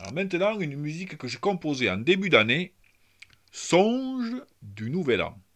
Alors maintenant, une musique que j'ai composée en début d'année, Songe du Nouvel An.